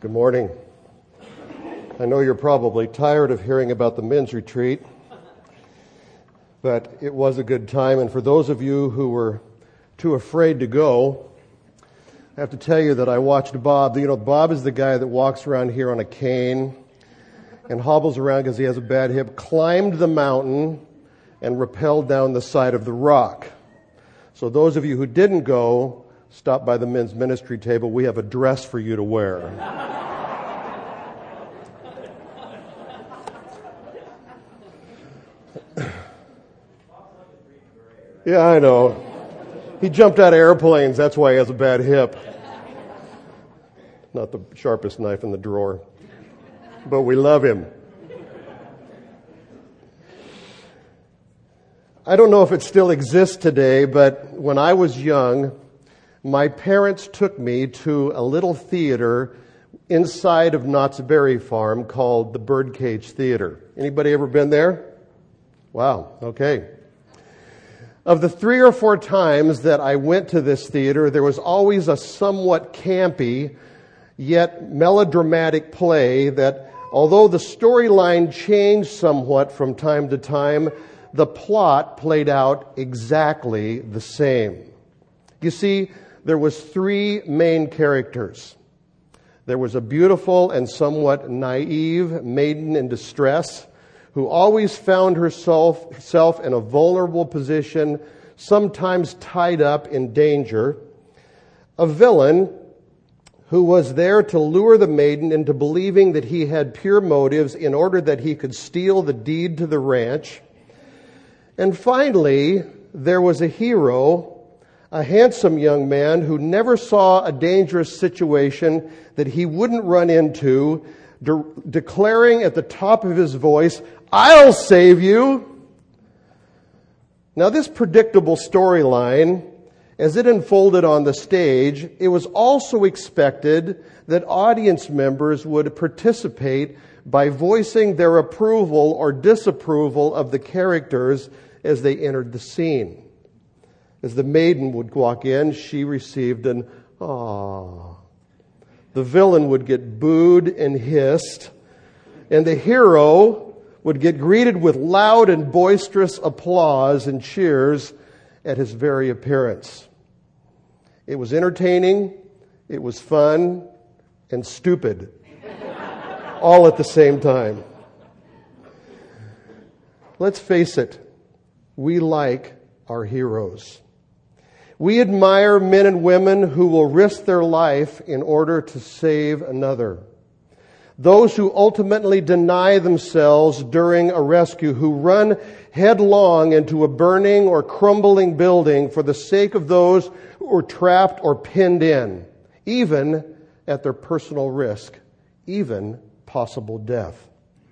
Good morning. I know you're probably tired of hearing about the men's retreat, but it was a good time. And for those of you who were too afraid to go, I have to tell you that I watched Bob. You know, Bob is the guy that walks around here on a cane and hobbles around because he has a bad hip, climbed the mountain and rappelled down the side of the rock. So those of you who didn't go, stop by the men's ministry table. We have a dress for you to wear. Yeah, I know. He jumped out of airplanes. That's why he has a bad hip. Not the sharpest knife in the drawer. But we love him. I don't know if it still exists today, but when I was young, my parents took me to a little theater inside of Knott's Berry Farm called the Birdcage Theater. Anybody ever been there? Wow, okay. Of the 3 or 4 times that I went to this theater, there was always a somewhat campy, yet melodramatic play that, although the storyline changed somewhat from time to time, the plot played out exactly the same. You see, there was 3 main characters. There was a beautiful and somewhat naive maiden in distress who always found herself in a vulnerable position, sometimes tied up in danger. A villain who was there to lure the maiden into believing that he had pure motives in order that he could steal the deed to the ranch. And finally, there was a hero, a handsome young man who never saw a dangerous situation that he wouldn't run into, declaring at the top of his voice, "I'll save you." Now, this predictable storyline, as it unfolded on the stage, it was also expected that audience members would participate by voicing their approval or disapproval of the characters as they entered the scene. As the maiden would walk in, she received an "aww." The villain would get booed and hissed, and the hero would get greeted with loud and boisterous applause and cheers at his very appearance. It was entertaining, it was fun, and stupid, all at the same time. Let's face it, we like our heroes. We admire men and women who will risk their life in order to save another. Those who ultimately deny themselves during a rescue, who run headlong into a burning or crumbling building for the sake of those who are trapped or pinned in, even at their personal risk, even possible death.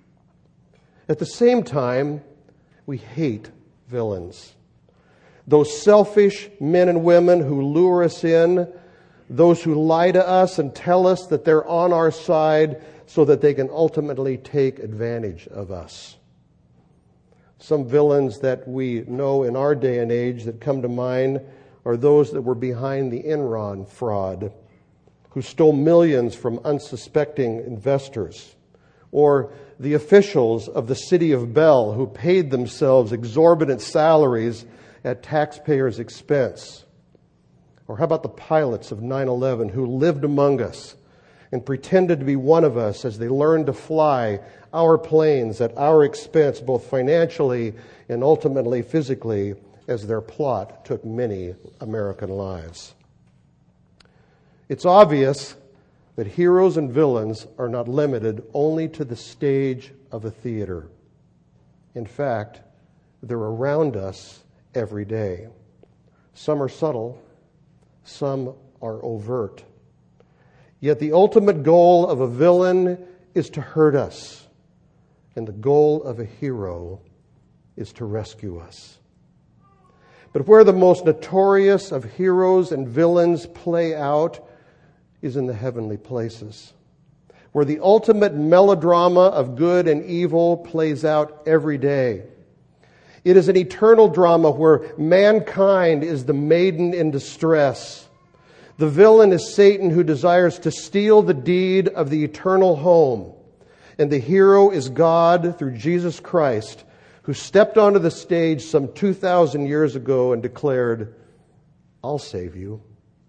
At the same time, we hate villains. Those selfish men and women who lure us in, those who lie to us and tell us that they're on our side so that they can ultimately take advantage of us. Some villains that we know in our day and age that come to mind are those that were behind the Enron fraud, who stole millions from unsuspecting investors, or the officials of the city of Bell who paid themselves exorbitant salaries at taxpayers' expense. Or how about the pilots of 9/11 who lived among us and pretended to be one of us as they learned to fly our planes at our expense, both financially and ultimately physically, as their plot took many American lives. It's obvious that heroes and villains are not limited only to the stage of a theater. In fact, they're around us every day. Some are subtle, some are overt. Yet the ultimate goal of a villain is to hurt us, and the goal of a hero is to rescue us. But where the most notorious of heroes and villains play out is in the heavenly places, where the ultimate melodrama of good and evil plays out every day. It is an eternal drama where mankind is the maiden in distress, The villain is Satan, who desires to steal the deed of the eternal home. And the hero is God through Jesus Christ, who stepped onto the stage some 2,000 years ago and declared, "I'll save you."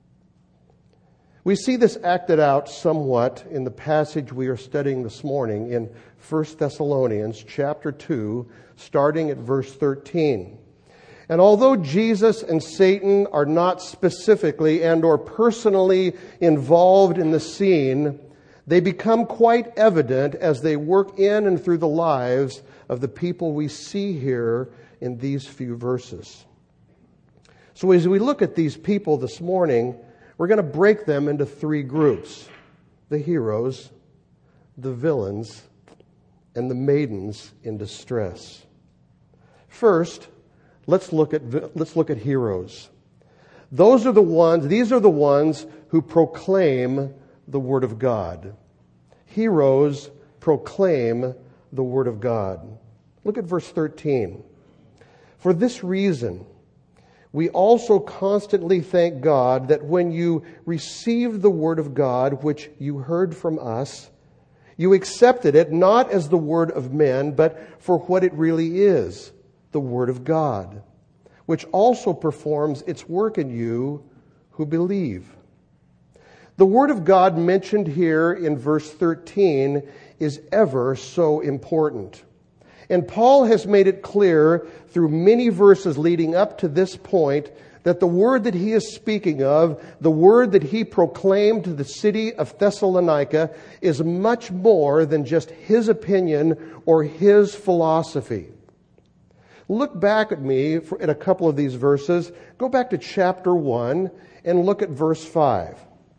We see this acted out somewhat in the passage we are studying this morning in 1 Thessalonians chapter 2, starting at verse 13. And although Jesus and Satan are not specifically and or personally involved in the scene, they become quite evident as they work in and through the lives of the people we see here in these few verses. So as we look at these people this morning, we're going to break them into three groups: the heroes, the villains, and the maidens in distress. First, let's look at heroes. These are the ones who proclaim the Word of God. Heroes proclaim the Word of God. Look at verse 13. For this reason, we also constantly thank God that when you received the Word of God, which you heard from us, you accepted it not as the word of men, but for what it really is, the Word of God, which also performs its work in you who believe. The Word of God mentioned here in verse 13 is ever so important. And Paul has made it clear through many verses leading up to this point that the word that he is speaking of, the word that he proclaimed to the city of Thessalonica, is much more than just his opinion or his philosophy. Look back at me at a couple of these verses. Go back to chapter 1 and look at verse 5.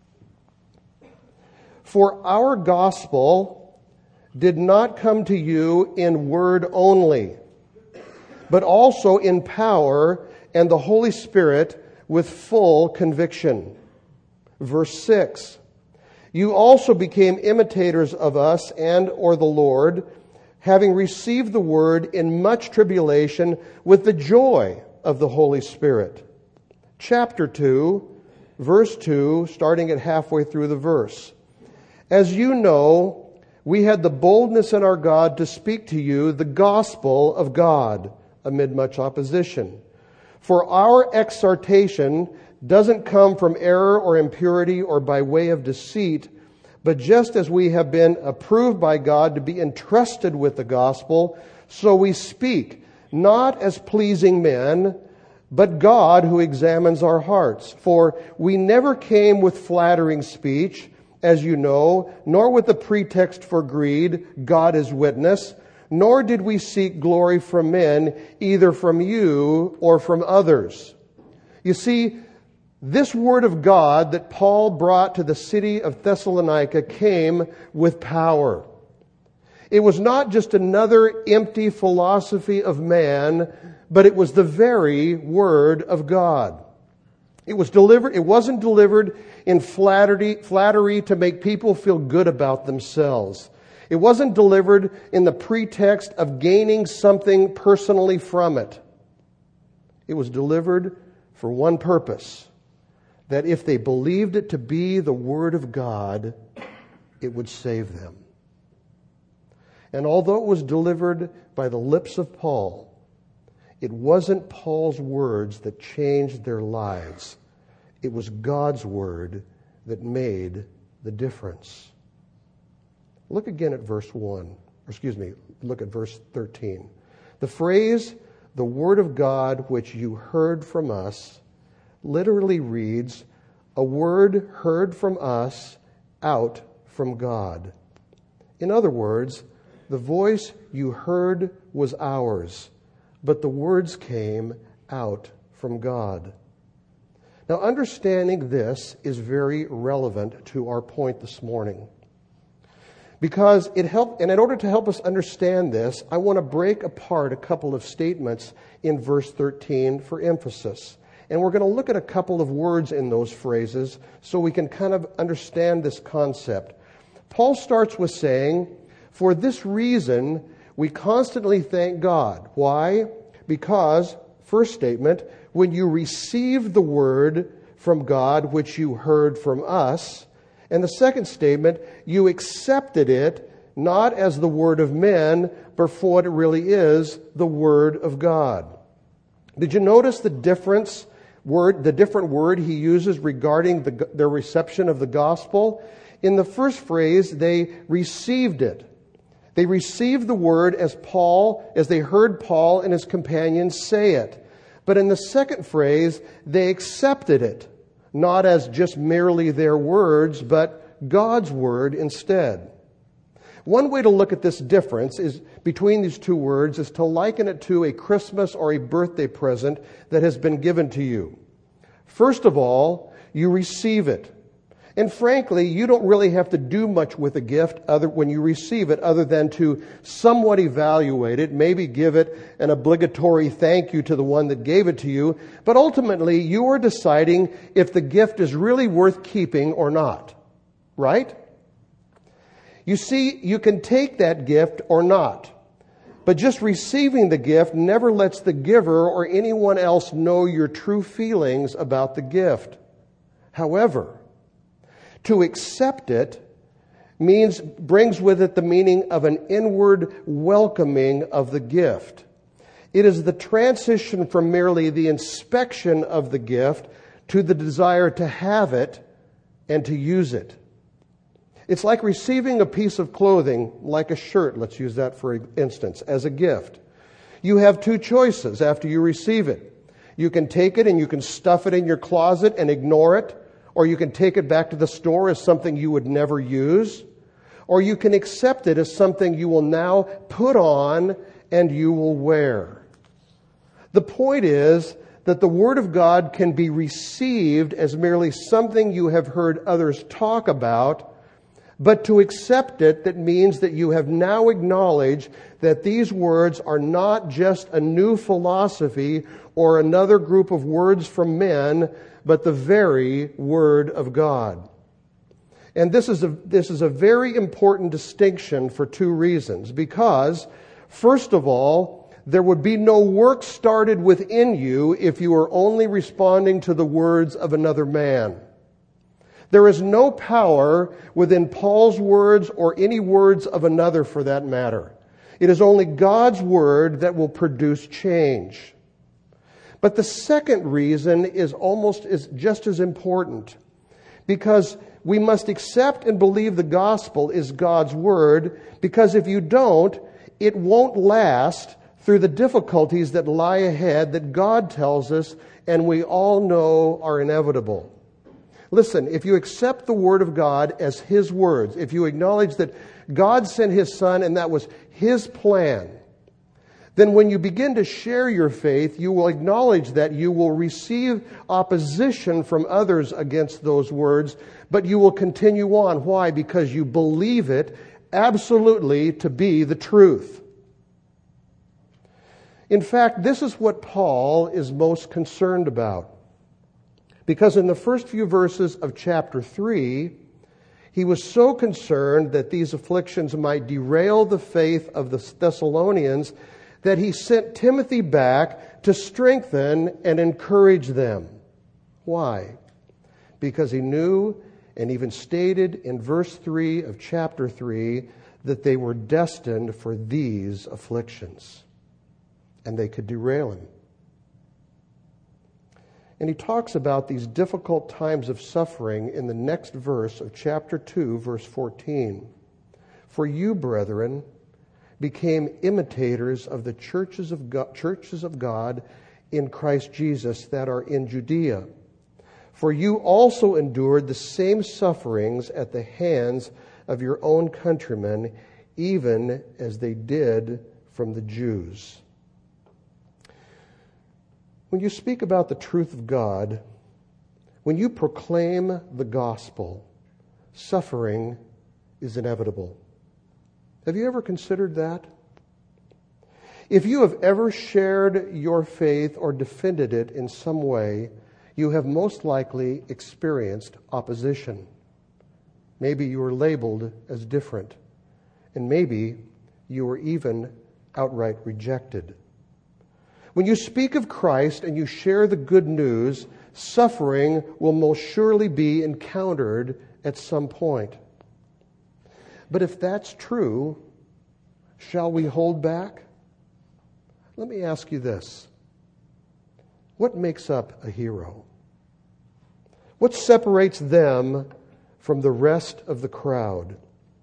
For our gospel did not come to you in word only, but also in power and the Holy Spirit with full conviction. Verse 6. You also became imitators of us and or the Lord, having received the word in much tribulation with the joy of the Holy Spirit. Chapter 2, verse 2, starting at halfway through the verse. As you know, we had the boldness in our God to speak to you the gospel of God amid much opposition. For our exhortation doesn't come from error or impurity or by way of deceit, but just as we have been approved by God to be entrusted with the gospel, so we speak, not as pleasing men, but God who examines our hearts. For we never came with flattering speech, as you know, nor with the pretext for greed, God is witness, nor did we seek glory from men, either from you or from others. You see, this word of God that Paul brought to the city of Thessalonica came with power. It was not just another empty philosophy of man, but it was the very word of God. It wasn't delivered in flattery to make people feel good about themselves. It wasn't delivered in the pretext of gaining something personally from it. It was delivered for one purpose, that if they believed it to be the Word of God, it would save them. And although it was delivered by the lips of Paul, it wasn't Paul's words that changed their lives. It was God's word that made the difference. Look again at look at verse 13. The phrase, the word of God which you heard from us, literally reads, a word heard from us out from God. In other words, the voice you heard was ours, but the words came out from God. Now, understanding this is very relevant to our point this morning. Because and in order to help us understand this, I want to break apart a couple of statements in verse 13 for emphasis. And we're going to look at a couple of words in those phrases so we can kind of understand this concept. Paul starts with saying, for this reason, we constantly thank God. Why? Because, first statement, when you received the word from God, which you heard from us. And the second statement, you accepted it not as the word of men, but for what it really is, the word of God. Did you notice the different word he uses regarding their reception of the gospel? In the first phrase, they received it. They received the word as they heard Paul and his companions say it. But in the second phrase, they accepted it, not as just merely their words, but God's word instead. One way to look at this difference is between these two words is to liken it to a Christmas or a birthday present that has been given to you. First of all, you receive it. And frankly, you don't really have to do much with a gift when you receive it other than to somewhat evaluate it, maybe give it an obligatory thank you to the one that gave it to you. But ultimately, you are deciding if the gift is really worth keeping or not. Right? You see, you can take that gift or not. But just receiving the gift never lets the giver or anyone else know your true feelings about the gift. However, to accept it brings with it the meaning of an inward welcoming of the gift. It is the transition from merely the inspection of the gift to the desire to have it and to use it. It's like receiving a piece of clothing, like a shirt, let's use that for instance, as a gift. You have two choices after you receive it. You can take it and you can stuff it in your closet and ignore it, or you can take it back to the store as something you would never use, or you can accept it as something you will now put on and you will wear. The point is that the Word of God can be received as merely something you have heard others talk about, but to accept it, that means that you have now acknowledged that these words are not just a new philosophy or another group of words from men, but the very Word of God. And this is a very important distinction for two reasons. Because, first of all, there would be no work started within you if you were only responding to the words of another man. There is no power within Paul's words or any words of another for that matter. It is only God's Word that will produce change. But the second reason is just as important, because we must accept and believe the gospel is God's Word, because if you don't, it won't last through the difficulties that lie ahead that God tells us and we all know are inevitable. Listen, if you accept the Word of God as His words, if you acknowledge that God sent His Son and that was His plan, then when you begin to share your faith, you will acknowledge that you will receive opposition from others against those words, but you will continue on. Why? Because you believe it absolutely to be the truth. In fact, this is what Paul is most concerned about. Because in the first few verses of chapter 3, he was so concerned that these afflictions might derail the faith of the Thessalonians that he sent Timothy back to strengthen and encourage them. Why? Because he knew and even stated in verse 3 of chapter 3 that they were destined for these afflictions. And they could derail him. And he talks about these difficult times of suffering in the next verse of chapter 2, verse 14. For you, brethren, became imitators of the churches of God in Christ Jesus that are in Judea. For you also endured the same sufferings at the hands of your own countrymen, even as they did from the Jews. When you speak about the truth of God, when you proclaim the gospel, suffering is inevitable. Have you ever considered that? If you have ever shared your faith or defended it in some way, you have most likely experienced opposition. Maybe you were labeled as different, and maybe you were even outright rejected. When you speak of Christ and you share the good news, suffering will most surely be encountered at some point. But if that's true, shall we hold back? Let me ask you this. What makes up a hero? What separates them from the rest of the crowd?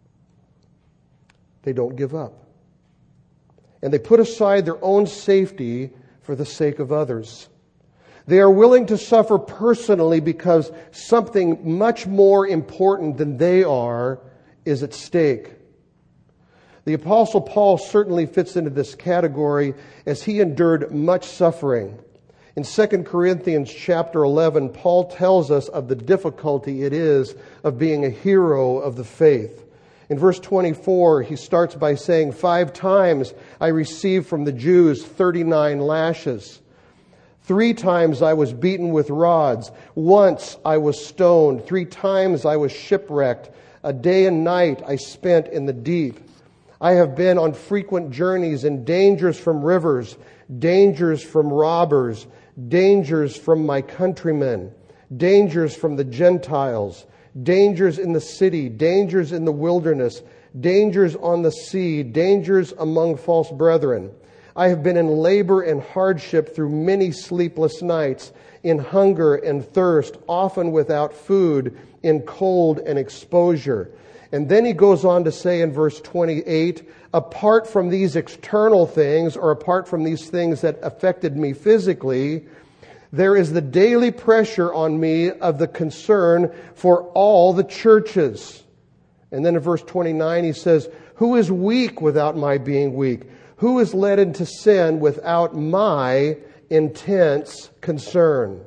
They don't give up. And they put aside their own safety for the sake of others. They are willing to suffer personally because something much more important than they are is at stake. The Apostle Paul certainly fits into this category as he endured much suffering. In 2 Corinthians chapter 11, Paul tells us of the difficulty it is of being a hero of the faith. In verse 24, he starts by saying, 5 times I received from the Jews 39 lashes. 3 times I was beaten with rods. Once I was stoned. 3 times I was shipwrecked. A day and night I spent in the deep. I have been on frequent journeys in dangers from rivers, dangers from robbers, dangers from my countrymen, dangers from the Gentiles, dangers in the city, dangers in the wilderness, dangers on the sea, dangers among false brethren. I have been in labor and hardship through many sleepless nights, in hunger and thirst, often without food, in cold and exposure. And then he goes on to say in verse 28, apart from these external things, or apart from these things that affected me physically, there is the daily pressure on me of the concern for all the churches. And then in verse 29 he says, who is weak without my being weak? Who is led into sin without my intense concern?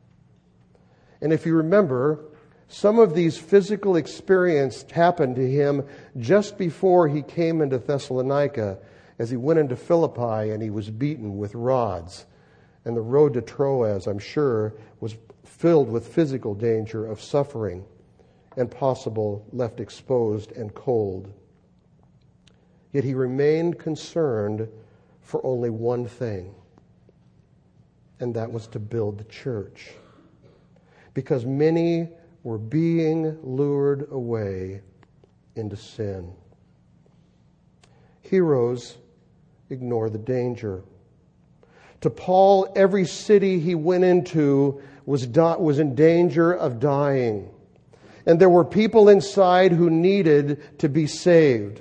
And if you remember, some of these physical experiences happened to him just before he came into Thessalonica, as he went into Philippi and he was beaten with rods. And the road to Troas, I'm sure, was filled with physical danger of suffering and possible left exposed and cold. Yet he remained concerned for only one thing, and that was to build the church. Because many were being lured away into sin. Heroes ignore the danger. To Paul, every city he went into was in danger of dying. And there were people inside who needed to be saved.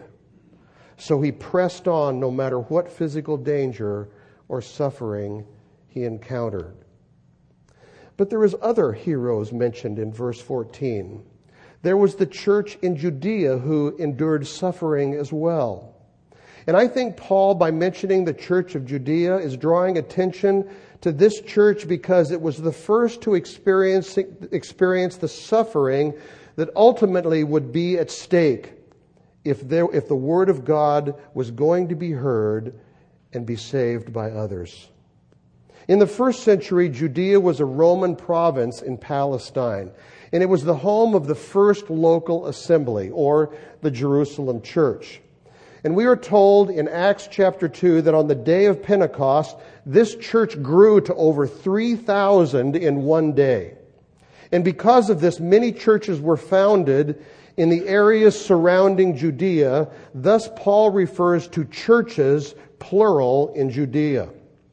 So he pressed on no matter what physical danger or suffering he encountered. But there is other heroes mentioned in verse 14. There was the church in Judea who endured suffering as well. And I think Paul, by mentioning the church of Judea, is drawing attention to this church because it was the first to experience the suffering that ultimately would be at stake if the word of God was going to be heard and be saved by others. In the first century, Judea was a Roman province in Palestine, and it was the home of the first local assembly, or the Jerusalem church. And we are told in Acts chapter 2 that on the day of Pentecost, this church grew to over 3,000 in one day. And because of this, many churches were founded in the areas surrounding Judea. Thus, Paul refers to churches, plural, in Judea.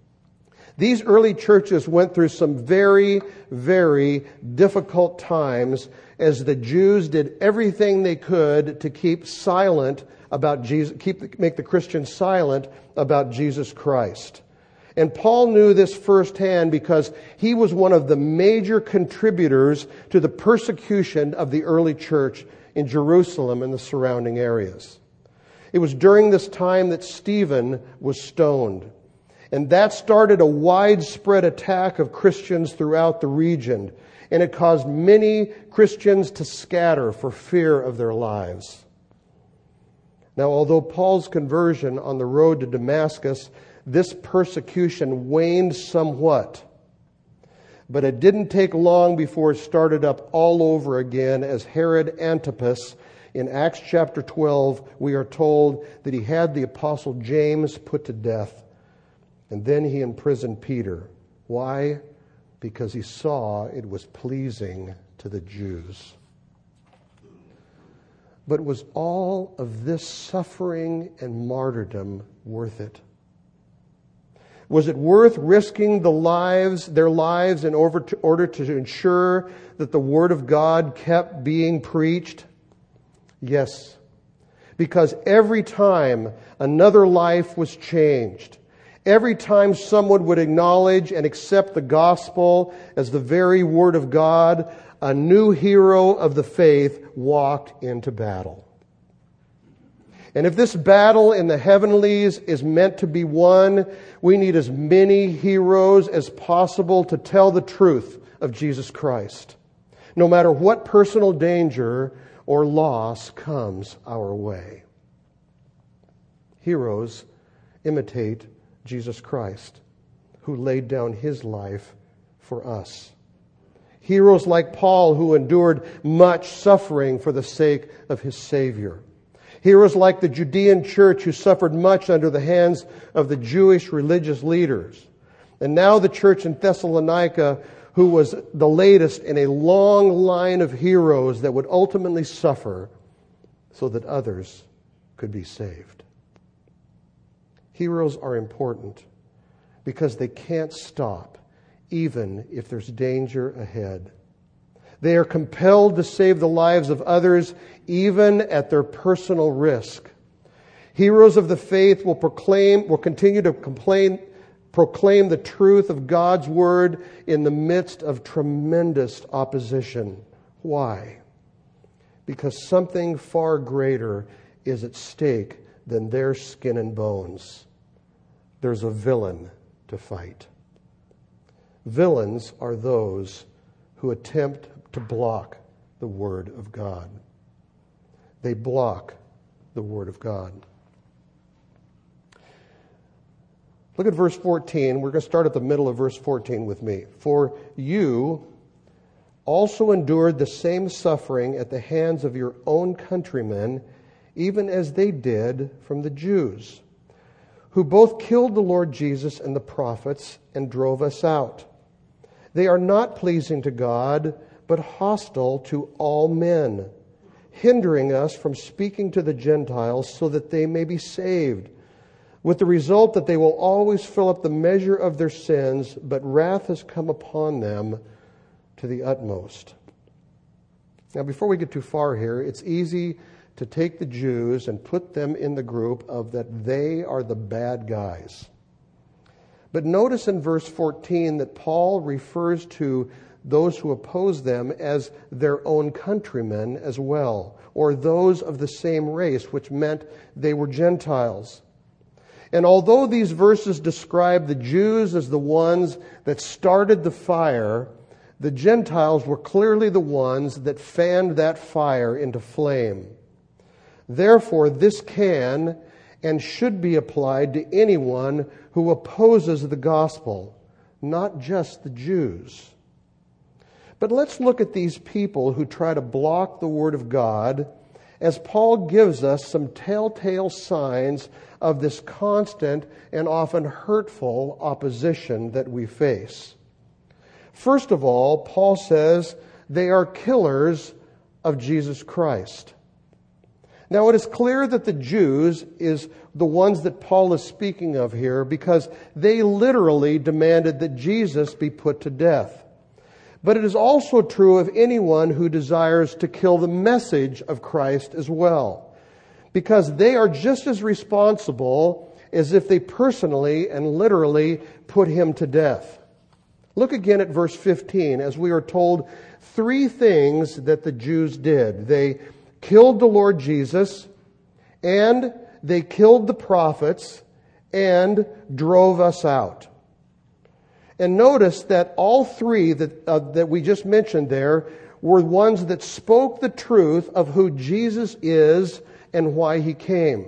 These early churches went through some very, very difficult times as the Jews did everything they could to keep silent about Jesus, make the Christians silent about Jesus Christ. And Paul knew this firsthand because he was one of the major contributors to the persecution of the early church in Jerusalem and the surrounding areas. It was during this time that Stephen was stoned. And that started a widespread attack of Christians throughout the region. And it caused many Christians to scatter for fear of their lives. Now, although Paul's conversion on the road to Damascus, this persecution waned somewhat. But it didn't take long before it started up all over again as Herod Antipas, in Acts chapter 12, we are told that he had the apostle James put to death. And then he imprisoned Peter. Why? because he saw it was pleasing to the Jews. But was all of this suffering and martyrdom worth it? Was it worth risking their lives in order to ensure that the Word of God kept being preached? Yes, because every time another life was changed, every time someone would acknowledge and accept the gospel as the very Word of God, a new hero of the faith walked into battle. And if this battle in the heavenlies is meant to be won, we need as many heroes as possible to tell the truth of Jesus Christ, no matter what personal danger or loss comes our way. Heroes imitate Jesus Christ, who laid down his life for us. Heroes like Paul, who endured much suffering for the sake of his Savior. Heroes like the Judean church, who suffered much under the hands of the Jewish religious leaders. And now the church in Thessalonica, who was the latest in a long line of heroes that would ultimately suffer so that others could be saved. Heroes are important because they can't stop, even if there's danger ahead. They are compelled to save the lives of others, even at their personal risk. Heroes of the faith will continue to proclaim the truth of God's Word in the midst of tremendous opposition. Why? Because something far greater is at stake than their skin and bones. There's a villain to fight. Villains are those who attempt to block the Word of God. They block the Word of God. Look at verse 14. We're going to start at the middle of verse 14 with me. For you also endured the same suffering at the hands of your own countrymen, even as they did from the Jews, who both killed the Lord Jesus and the prophets and drove us out. They are not pleasing to God, but hostile to all men, hindering us from speaking to the Gentiles so that they may be saved, with the result that they will always fill up the measure of their sins, but wrath has come upon them to the utmost. Now, before we get too far here, it's easy to take the Jews and put them in the group of that they are the bad guys. But notice in verse 14 that Paul refers to those who oppose them as their own countrymen as well, or those of the same race, which meant they were Gentiles. And although these verses describe the Jews as the ones that started the fire, the Gentiles were clearly the ones that fanned that fire into flame. Therefore, this can and should be applied to anyone who opposes the gospel, not just the Jews. But let's look at these people who try to block the Word of God, as Paul gives us some telltale signs of this constant and often hurtful opposition that we face. First of all, Paul says they are killers of Jesus Christ. Now, it is clear that the Jews is the ones that Paul is speaking of here, because they literally demanded that Jesus be put to death. But it is also true of anyone who desires to kill the message of Christ as well, because they are just as responsible as if they personally and literally put him to death. Look again at verse 15, as we are told three things that the Jews did. They killed the Lord Jesus, and they killed the prophets, and drove us out. And notice that all three that we just mentioned there were ones that spoke the truth of who Jesus is and why he came.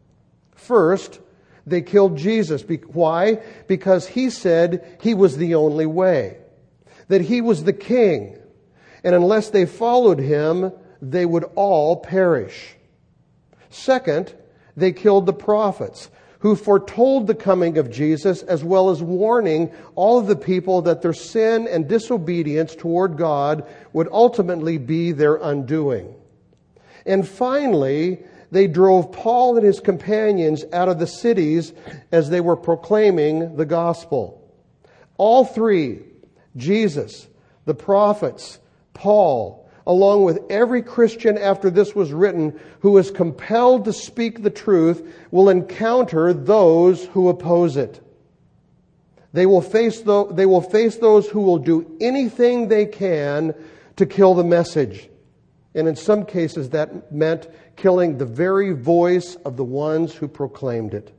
First, they killed Jesus. Why? Because he said he was the only way, that he was the king, and unless they followed him, they would all perish. Second, they killed the prophets, who foretold the coming of Jesus, as well as warning all of the people that their sin and disobedience toward God would ultimately be their undoing. And finally, they drove Paul and his companions out of the cities as they were proclaiming the gospel. All three, Jesus, the prophets, Paul, along with every Christian after this was written who is compelled to speak the truth, will encounter those who oppose it. They will face those who will do anything they can to kill the message. And in some cases that meant killing the very voice of the ones who proclaimed it.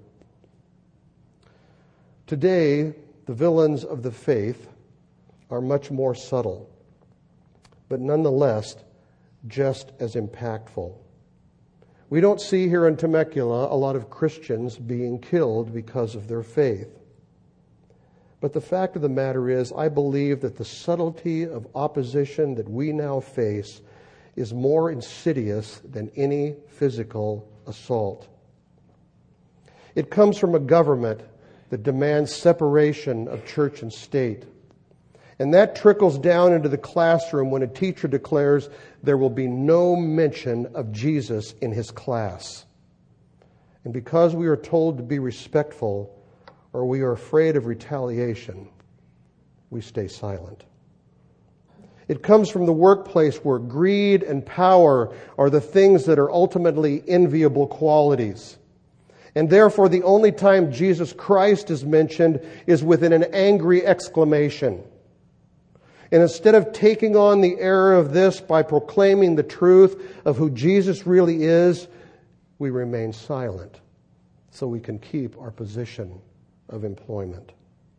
Today, the villains of the faith are much more subtle, but nonetheless just as impactful. We don't see here in Temecula a lot of Christians being killed because of their faith. But the fact of the matter is, I believe that the subtlety of opposition that we now face is more insidious than any physical assault. It comes from a government that demands separation of church and state. And that trickles down into the classroom when a teacher declares there will be no mention of Jesus in his class. And because we are told to be respectful, or we are afraid of retaliation, we stay silent. It comes from the workplace where greed and power are the things that are ultimately enviable qualities. And therefore, the only time Jesus Christ is mentioned is within an angry exclamation. And instead of taking on the error of this by proclaiming the truth of who Jesus really is, we remain silent so we can keep our position of employment.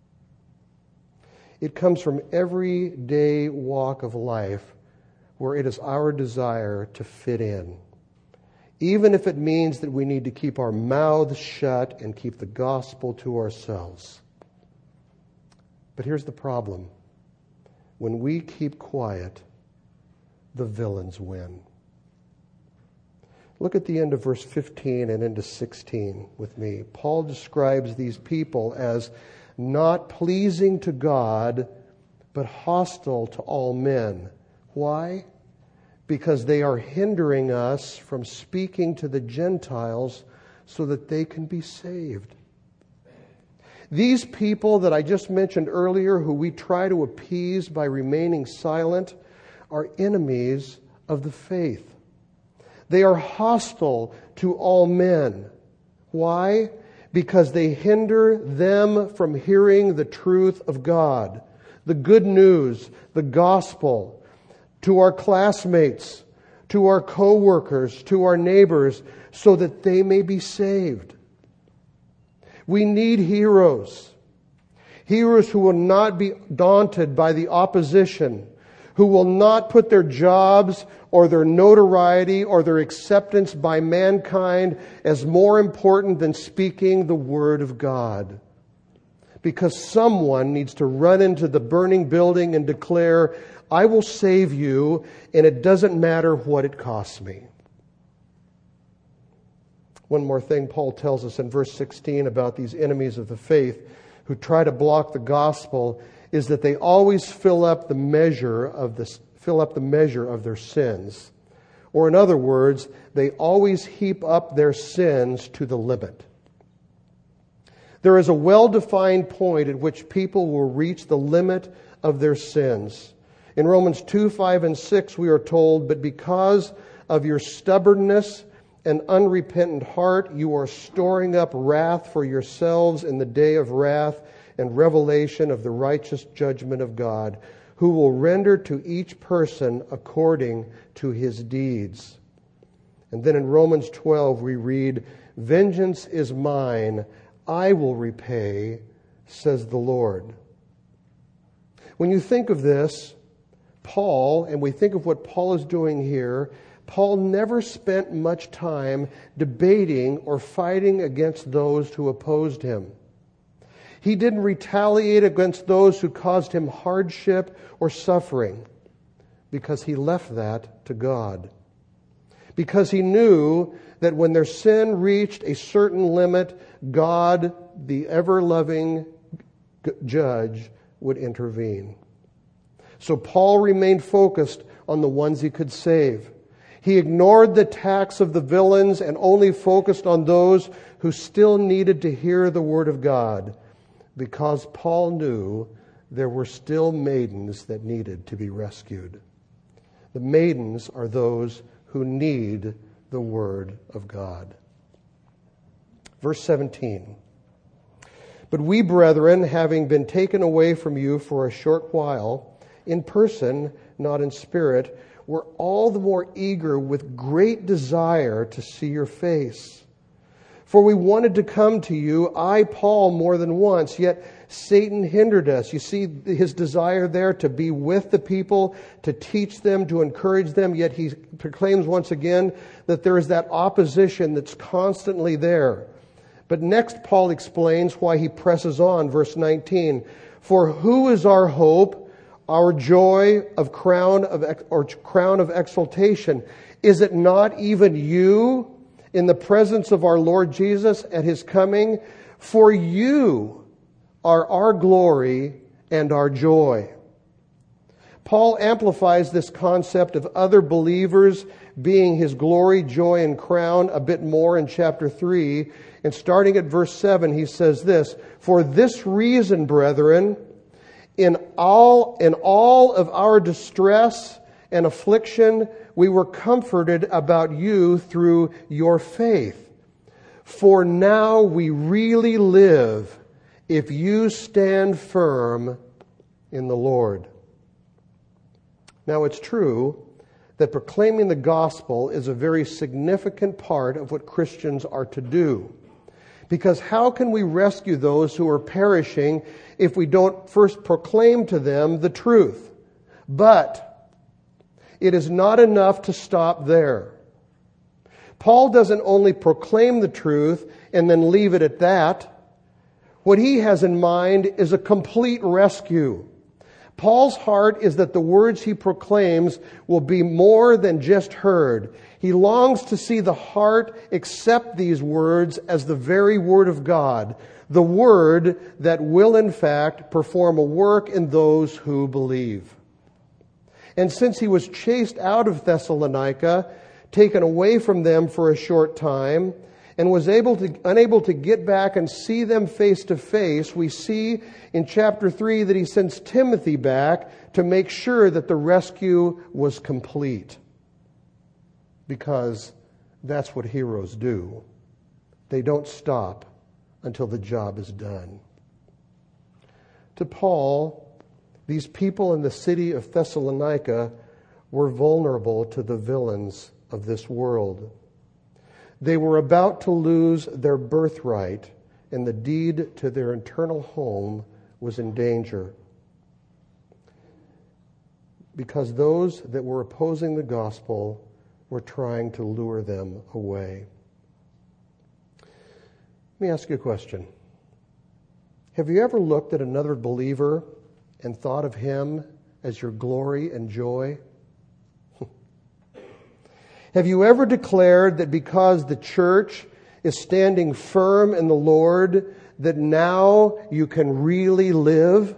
It comes from everyday walk of life where it is our desire to fit in, even if it means that we need to keep our mouths shut and keep the gospel to ourselves. But here's the problem. When we keep quiet, the villains win. Look at the end of verse 15 and into 16 with me. Paul describes these people as not pleasing to God, but hostile to all men. Why? Because they are hindering us from speaking to the Gentiles so that they can be saved. These people that I just mentioned earlier, who we try to appease by remaining silent, are enemies of the faith. They are hostile to all men. Why? Because they hinder them from hearing the truth of God, the good news, the gospel, to our classmates, to our co-workers, to our neighbors, so that they may be saved. We need heroes. Heroes who will not be daunted by the opposition, who will not put their jobs or their notoriety or their acceptance by mankind as more important than speaking the word of God. Because someone needs to run into the burning building and declare, I will save you, and it doesn't matter what it costs me. One more thing Paul tells us in verse 16 about these enemies of the faith who try to block the gospel is that they always fill up the measure of their sins. Or in other words, they always heap up their sins to the limit. There is a well-defined point at which people will reach the limit of their sins. In Romans 2, 5, and 6, we are told, but because of your stubbornness and unrepentant heart, you are storing up wrath for yourselves in the day of wrath and revelation of the righteous judgment of God, who will render to each person according to his deeds. And then in Romans 12 we read, vengeance is mine, I will repay, says the Lord. When you think of this, Paul, and we think of what Paul is doing here, Paul never spent much time debating or fighting against those who opposed him. He didn't retaliate against those who caused him hardship or suffering, because he left that to God. because he knew that when their sin reached a certain limit, God, the ever-loving judge, would intervene. So Paul remained focused on the ones he could save. He ignored the attacks of the villains and only focused on those who still needed to hear the word of God, because Paul knew there were still maidens that needed to be rescued. The maidens are those who need the word of God. Verse 17. But we, brethren, having been taken away from you for a short while, in person, not in spirit, were all the more eager with great desire to see your face. For we wanted to come to you, I, Paul, more than once, yet Satan hindered us. You see his desire there to be with the people, to teach them, to encourage them, yet he proclaims once again that there is that opposition that's constantly there. But next Paul explains why he presses on, verse 19. For who is our hope, our joy of crown of exaltation? Is it not even you in the presence of our Lord Jesus at his coming? For you are our glory and our joy. Paul amplifies this concept of other believers being his glory, joy, and crown a bit more in chapter 3. And starting at verse 7, he says this, For this reason, brethren, in all of our distress and affliction, we were comforted about you through your faith. For now we really live if you stand firm in the Lord. Now it's true that proclaiming the gospel is a very significant part of what Christians are to do. Because how can we rescue those who are perishing if we don't first proclaim to them the truth? But it is not enough to stop there. Paul doesn't only proclaim the truth and then leave it at that. What he has in mind is a complete rescue. Paul's heart is that the words he proclaims will be more than just heard. He longs to see the heart accept these words as the very word of God, the word that will in fact perform a work in those who believe. And since he was chased out of Thessalonica, taken away from them for a short time, and was unable to get back and see them face to face, we see in chapter 3 that he sends Timothy back to make sure that the rescue was complete. Because that's what heroes do. They don't stop until the job is done. To Paul, these people in the city of Thessalonica were vulnerable to the villains of this world. They were about to lose their birthright, and the deed to their eternal home was in danger. Because those that were opposing the gospel were trying to lure them away. Let me ask you a question. Have you ever looked at another believer and thought of him as your glory and joy? Have you ever declared that because the church is standing firm in the Lord, that now you can really live?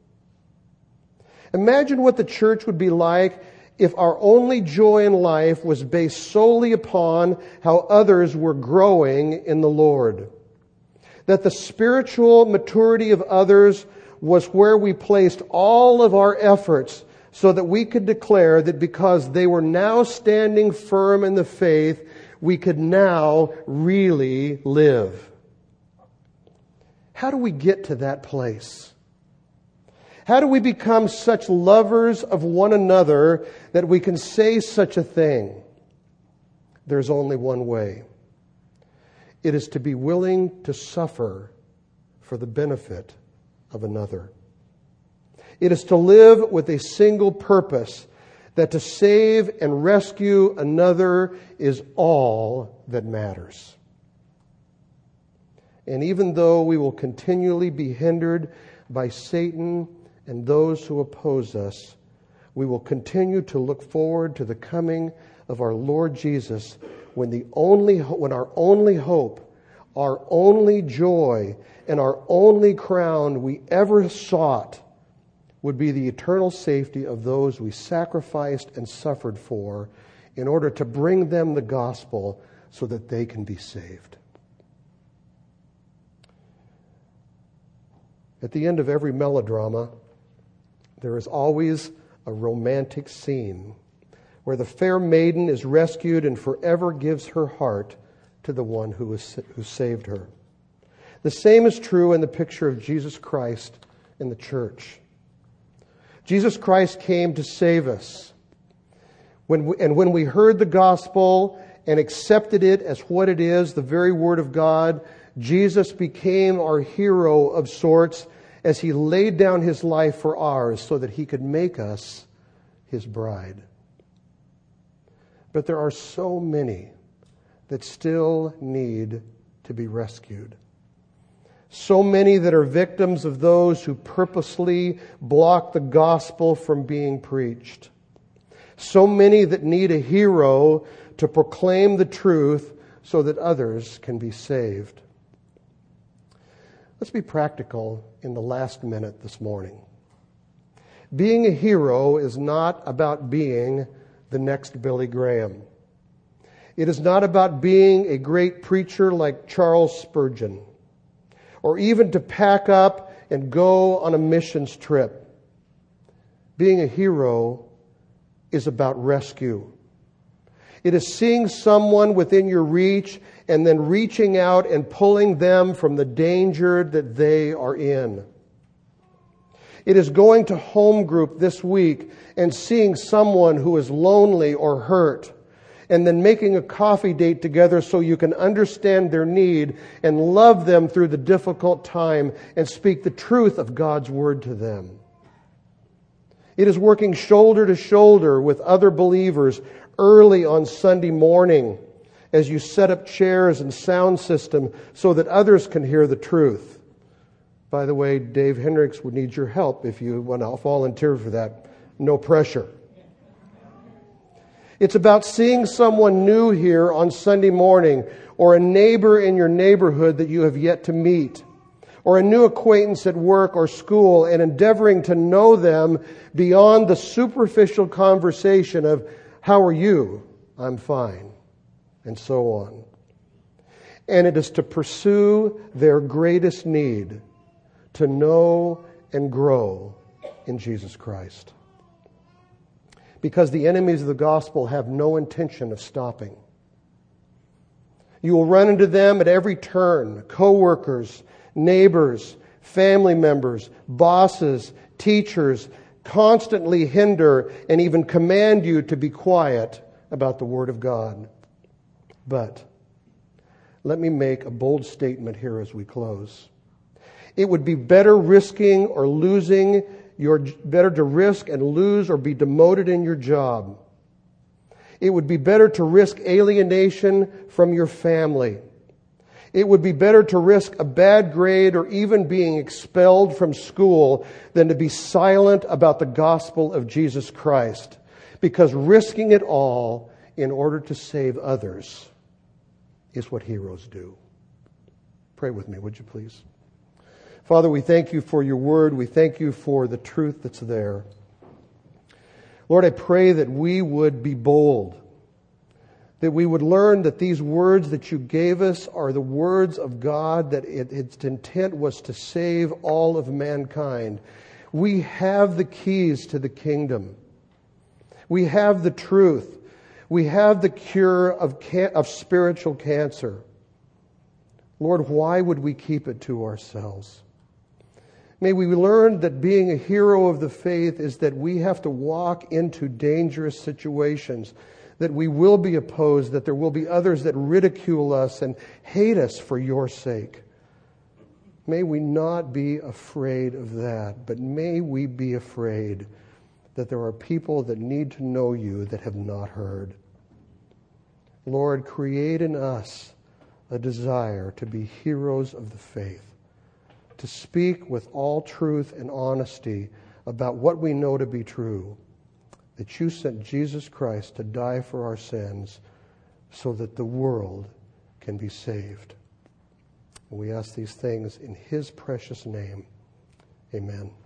Imagine what the church would be like if our only joy in life was based solely upon how others were growing in the Lord. That the spiritual maturity of others was where we placed all of our efforts, so that we could declare that because they were now standing firm in the faith, we could now really live. How do we get to that place? How do we become such lovers of one another that we can say such a thing? There's only one way. It is to be willing to suffer for the benefit of another. It is to live with a single purpose, that to save and rescue another is all that matters. And even though we will continually be hindered by Satan and those who oppose us, we will continue to look forward to the coming of our Lord Jesus, when our only hope, our only joy, and our only crown we ever sought would be the eternal safety of those we sacrificed and suffered for in order to bring them the gospel so that they can be saved. At the end of every melodrama, there is always a romantic scene where the fair maiden is rescued and forever gives her heart to the one who saved her. The same is true in the picture of Jesus Christ in the church. Jesus Christ came to save us. When we heard the gospel and accepted it as what it is, the very word of God, Jesus became our hero of sorts as he laid down his life for ours so that he could make us his bride. But there are so many that still need to be rescued. So many that are victims of those who purposely block the gospel from being preached. So many that need a hero to proclaim the truth so that others can be saved. Let's be practical in the last minute this morning. Being a hero is not about being the next Billy Graham. It is not about being a great preacher like Charles Spurgeon, or even to pack up and go on a missions trip. Being a hero is about rescue. It is seeing someone within your reach and then reaching out and pulling them from the danger that they are in. It is going to home group this week and seeing someone who is lonely or hurt, and then making a coffee date together so you can understand their need and love them through the difficult time and speak the truth of God's word to them. It is working shoulder to shoulder with other believers early on Sunday morning as you set up chairs and sound system so that others can hear the truth. By the way, Dave Hendricks would need your help if you want to volunteer for that. No pressure. It's about seeing someone new here on Sunday morning, or a neighbor in your neighborhood that you have yet to meet, or a new acquaintance at work or school, and endeavoring to know them beyond the superficial conversation of, "How are you?" "I'm fine," and so on. And it is to pursue their greatest need, to know and grow in Jesus Christ. Because the enemies of the gospel have no intention of stopping. You will run into them at every turn: co-workers, neighbors, family members, bosses, teachers, constantly hinder and even command you to be quiet about the Word of God. But let me make a bold statement here as we close. It would be better risking or losing better to risk and lose or be demoted in your job. It would be better to risk alienation from your family. It would be better to risk a bad grade or even being expelled from school than to be silent about the gospel of Jesus Christ, because risking it all in order to save others is what heroes do. Pray with me, would you please? Father, we thank you for your word. We thank you for the truth that's there. Lord, I pray that we would be bold, that we would learn that these words that you gave us are the words of God, that its intent was to save all of mankind. We have the keys to the kingdom. We have the truth. We have the cure of spiritual cancer. Lord, why would we keep it to ourselves? May we learn that being a hero of the faith is that we have to walk into dangerous situations, that we will be opposed, that there will be others that ridicule us and hate us for your sake. May we not be afraid of that, but may we be afraid that there are people that need to know you that have not heard. Lord, create in us a desire to be heroes of the faith, to speak with all truth and honesty about what we know to be true, that you sent Jesus Christ to die for our sins so that the world can be saved. We ask these things in his precious name. Amen.